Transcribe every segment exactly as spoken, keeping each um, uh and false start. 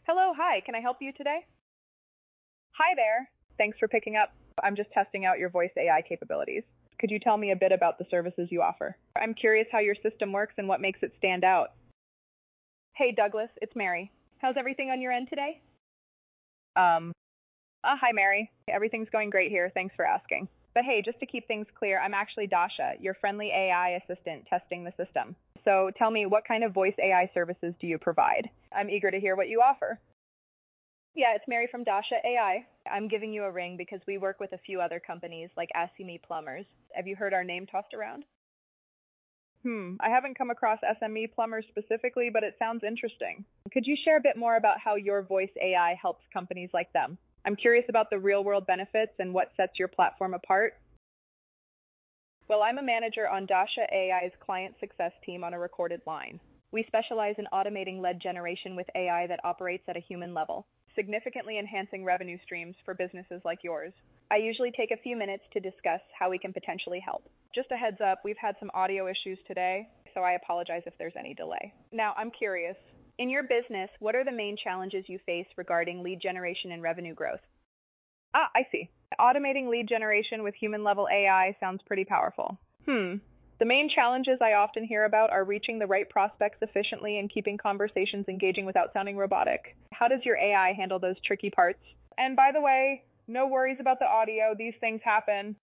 Hello, hi. Can I help you today? Hi there. Thanks for picking up. I'm just testing out your voice A I capabilities. Could you tell me a bit about the services you offer? I'm curious how your system works and what makes it stand out. Hey, Douglas, it's Mary. How's everything on your end today? Um, uh, hi, Mary. Everything's going great here. Thanks for asking. But hey, just to keep things clear, I'm actually Dasha, your friendly A I assistant testing the system. So tell me, what kind of voice A I services do you provide? I'm eager to hear what you offer. Yeah, it's Mary from Dasha A I. I'm giving you a ring because we work with a few other companies like Asimi Plumbers. Have you heard our name tossed around? Hmm, I haven't come across S M E plumbers specifically, but it sounds interesting. Could you share a bit more about how your voice A I helps companies like them? I'm curious about the real world benefits and what sets your platform apart. Well, I'm a manager on Dasha A I's client success team on a recorded line. We specialize in automating lead generation with A I that operates at a human level, significantly enhancing revenue streams for businesses like yours. I usually take a few minutes to discuss how we can potentially help. Just a heads up, we've had some audio issues today, so I apologize if there's any delay. Now, I'm curious, in your business, what are the main challenges you face regarding lead generation and revenue growth? Ah, I see. Automating lead generation with human-level A I sounds pretty powerful. Hmm. The main challenges I often hear about are reaching the right prospects efficiently and keeping conversations engaging without sounding robotic. How does your A I handle those tricky parts? And by the way, no worries about the audio. These things happen.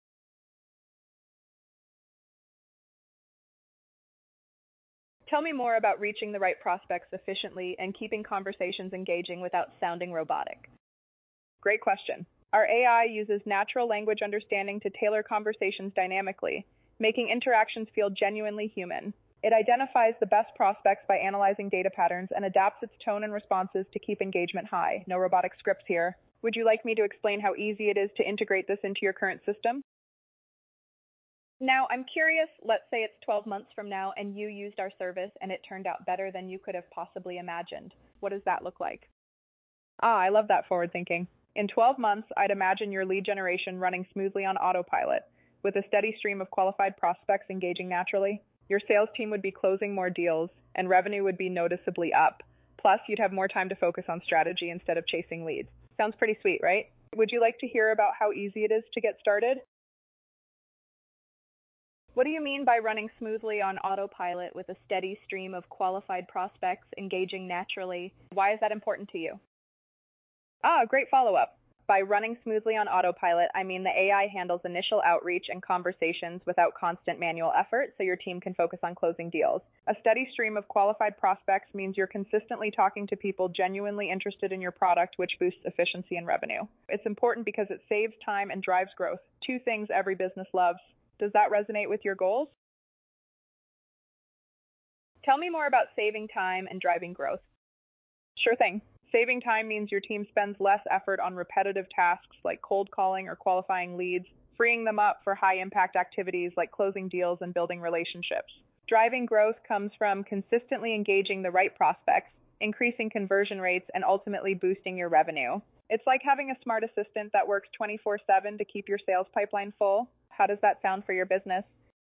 Tell me more about reaching the right prospects efficiently and keeping conversations engaging without sounding robotic. Great question. Our A I uses natural language understanding to tailor conversations dynamically, making interactions feel genuinely human. It identifies the best prospects by analyzing data patterns and adapts its tone and responses to keep engagement high. No robotic scripts here. Would you like me to explain how easy it is to integrate this into your current system? Now, I'm curious, let's say it's twelve months from now and you used our service and it turned out better than you could have possibly imagined. What does that look like? Ah, I love that forward thinking. In twelve months, I'd imagine your lead generation running smoothly on autopilot, with a steady stream of qualified prospects engaging naturally. Your sales team would be closing more deals, and revenue would be noticeably up. Plus, you'd have more time to focus on strategy instead of chasing leads. Sounds pretty sweet, right? Would you like to hear about how easy it is to get started? What do you mean by running smoothly on autopilot with a steady stream of qualified prospects engaging naturally? Why is that important to you? Ah, great follow-up. By running smoothly on autopilot, I mean the A I handles initial outreach and conversations without constant manual effort, so your team can focus on closing deals. A steady stream of qualified prospects means you're consistently talking to people genuinely interested in your product, which boosts efficiency and revenue. It's important because it saves time and drives growth, two things every business loves. Does that resonate with your goals? Tell me more about saving time and driving growth. Sure thing. Saving time means your team spends less effort on repetitive tasks like cold calling or qualifying leads, freeing them up for high impact activities like closing deals and building relationships. Driving growth comes from consistently engaging the right prospects, increasing conversion rates, and ultimately boosting your revenue. It's like having a smart assistant that works twenty-four seven to keep your sales pipeline full. How does that sound for your business?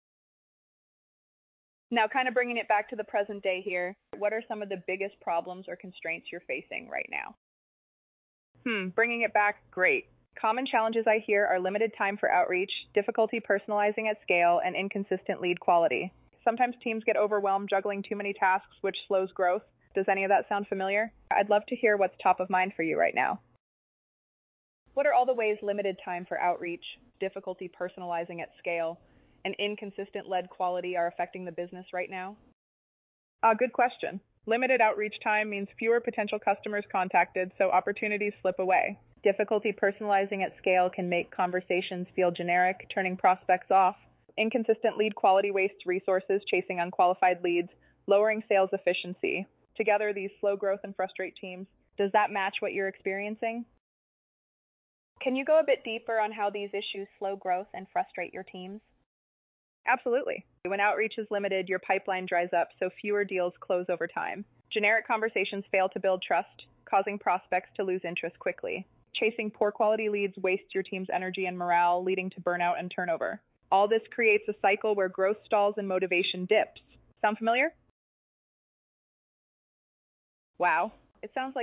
Now, kind of bringing it back to the present day here, what are some of the biggest problems or constraints you're facing right now? Hmm, bringing it back, great. Common challenges I hear are limited time for outreach, difficulty personalizing at scale, and inconsistent lead quality. Sometimes teams get overwhelmed juggling too many tasks, which slows growth. Does any of that sound familiar? I'd love to hear what's top of mind for you right now. What are all the ways limited time for outreach, difficulty personalizing at scale, and inconsistent lead quality are affecting the business right now? Ah, good question. Limited outreach time means fewer potential customers contacted, so opportunities slip away. Difficulty personalizing at scale can make conversations feel generic, turning prospects off. Inconsistent lead quality wastes resources chasing unqualified leads, lowering sales efficiency. Together, these slow growth and frustrate teams. Does that match what you're experiencing? Can you go a bit deeper on how these issues slow growth and frustrate your teams? Absolutely. When outreach is limited, your pipeline dries up, so fewer deals close over time. Generic conversations fail to build trust, causing prospects to lose interest quickly. Chasing poor quality leads wastes your team's energy and morale, leading to burnout and turnover. All this creates a cycle where growth stalls and motivation dips. Sound familiar? Wow. It sounds like